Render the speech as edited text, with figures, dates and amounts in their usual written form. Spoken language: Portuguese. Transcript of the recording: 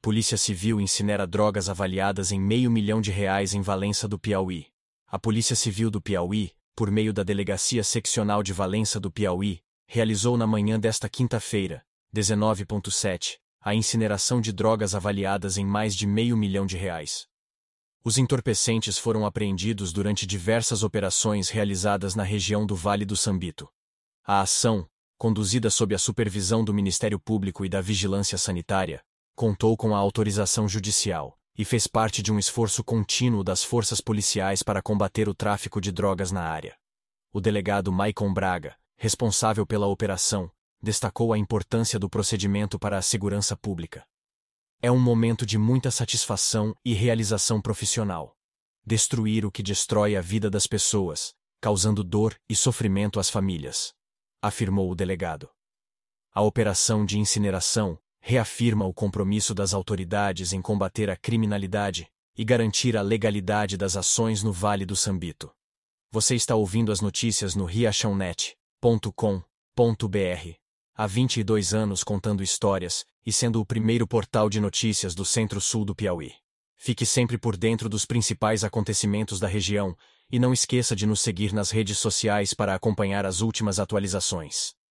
Polícia Civil incinera drogas avaliadas em R$500 mil em Valença do Piauí. A Polícia Civil do Piauí, por meio da Delegacia Seccional de Valença do Piauí, realizou na manhã desta quinta-feira, 19/7, a incineração de drogas avaliadas em mais de R$500 mil. Os entorpecentes foram apreendidos durante diversas operações realizadas na região do Vale do Sambito. A ação, conduzida sob a supervisão do Ministério Público e da Vigilância Sanitária, contou com a autorização judicial e fez parte de um esforço contínuo das forças policiais para combater o tráfico de drogas na área. O delegado Maicon Braga, responsável pela operação, destacou a importância do procedimento para a segurança pública. É um momento de muita satisfação e realização profissional. Destruir o que destrói a vida das pessoas, causando dor e sofrimento às famílias, afirmou o delegado. A operação de incineração reafirma o compromisso das autoridades em combater a criminalidade e garantir a legalidade das ações no Vale do Sambito. Você está ouvindo as notícias no riachãonet.com.br. Há 22 anos contando histórias e sendo o primeiro portal de notícias do Centro-Sul do Piauí. Fique sempre por dentro dos principais acontecimentos da região e não esqueça de nos seguir nas redes sociais para acompanhar as últimas atualizações.